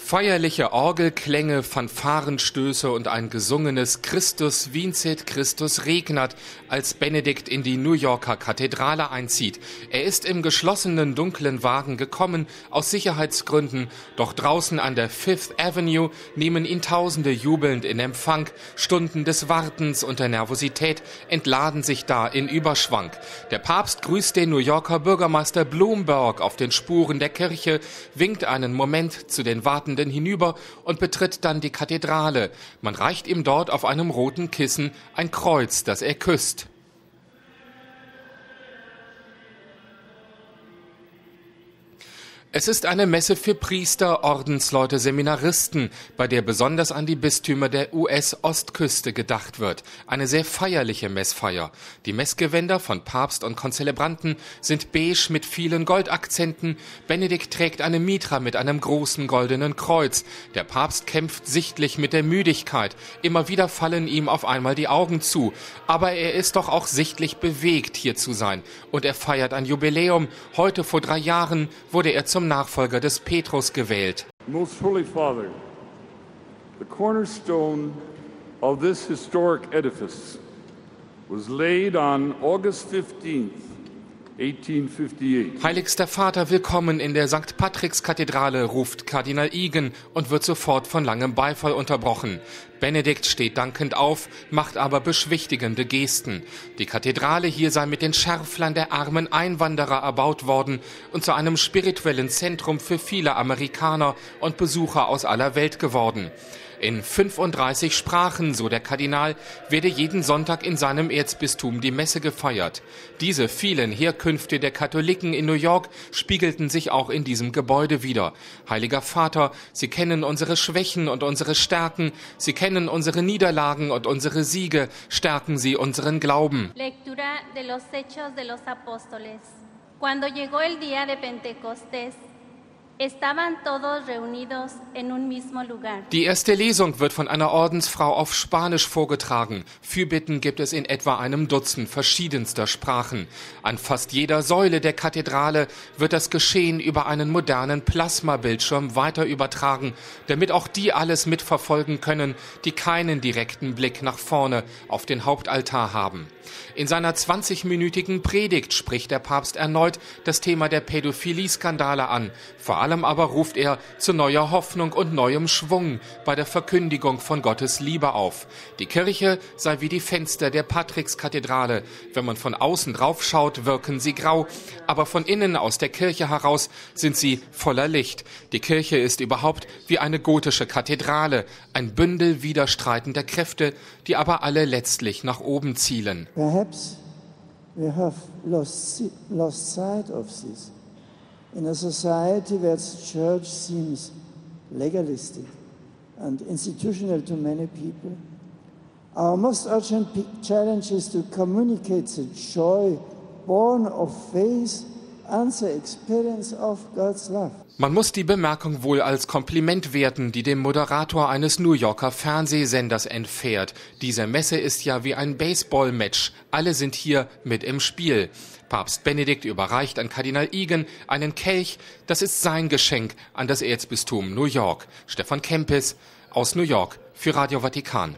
Feierliche Orgelklänge, Fanfarenstöße und ein gesungenes Christus vincit, Christus regnat, als Benedikt in die New Yorker Kathedrale einzieht. Er ist im geschlossenen dunklen Wagen gekommen, aus Sicherheitsgründen, doch draußen an der Fifth Avenue nehmen ihn Tausende jubelnd in Empfang. Stunden des Wartens und der Nervosität entladen sich da in Überschwang. Der Papst grüßt den New Yorker Bürgermeister Bloomberg auf den Spuren der Kirche, winkt einen Moment zu den Wartenden hinüber und betritt dann die Kathedrale. Man reicht ihm dort auf einem roten Kissen ein Kreuz, das er küsst. Es ist eine Messe für Priester, Ordensleute, Seminaristen, bei der besonders an die Bistümer der US-Ostküste gedacht wird. Eine sehr feierliche Messfeier. Die Messgewänder von Papst und Konzelebranten sind beige mit vielen Goldakzenten. Benedikt trägt eine Mitra mit einem großen goldenen Kreuz. Der Papst kämpft sichtlich mit der Müdigkeit. Immer wieder fallen ihm auf einmal die Augen zu. Aber er ist doch auch sichtlich bewegt, hier zu sein. Und er feiert ein Jubiläum. Heute vor 3 Jahren wurde er zum Nachfolger des Petrus gewählt. Most Holy Father, the cornerstone of this historic edifice was laid on August 15th, 1858. Heiligster Vater, willkommen in der St. Patrickskathedrale, ruft Kardinal Egan und wird sofort von langem Beifall unterbrochen. Benedikt steht dankend auf, macht aber beschwichtigende Gesten. Die Kathedrale hier sei mit den Schärflein der armen Einwanderer erbaut worden und zu einem spirituellen Zentrum für viele Amerikaner und Besucher aus aller Welt geworden. In 35 Sprachen, so der Kardinal, werde jeden Sonntag in seinem Erzbistum die Messe gefeiert. Diese vielen Herkünfte der Katholiken in New York spiegelten sich auch in diesem Gebäude wider. Heiliger Vater, Sie kennen unsere Schwächen und unsere Stärken, Sie kennen unsere Niederlagen und unsere Siege, stärken Sie unseren Glauben. Lectura de los Hechos de los Apóstoles. Cuando llegó el día de Pentecostés, estaban todos reunidos en un mismo lugar. Die erste Lesung wird von einer Ordensfrau auf Spanisch vorgetragen. Fürbitten gibt es in etwa einem Dutzend verschiedenster Sprachen. An fast jeder Säule der Kathedrale wird das Geschehen über einen modernen Plasmabildschirm weiter übertragen, damit auch die alles mitverfolgen können, die keinen direkten Blick nach vorne auf den Hauptaltar haben. In seiner 20-minütigen Predigt spricht der Papst erneut das Thema der Pädophilie-Skandale an. Vor allem aber ruft er zu neuer Hoffnung und neuem Schwung bei der Verkündigung von Gottes Liebe auf. Die Kirche sei wie die Fenster der Patrickskathedrale. Wenn man von außen drauf schaut, wirken sie grau, aber von innen aus der Kirche heraus sind sie voller Licht. Die Kirche ist überhaupt wie eine gotische Kathedrale, ein Bündel widerstreitender Kräfte, die aber alle letztlich nach oben zielen. Perhaps we have lost sight of this. In a society where the church seems legalistic and institutional to many people, our most urgent challenge is to communicate the joy born of faith and the experience of God's love. Man muss die Bemerkung wohl als Kompliment werten, die dem Moderator eines New Yorker Fernsehsenders entfährt. Diese Messe ist ja wie ein Baseball-Match. Alle sind hier mit im Spiel. Papst Benedikt überreicht an Kardinal Egan einen Kelch. Das ist sein Geschenk an das Erzbistum New York. Stefan Kempis aus New York für Radio Vatikan.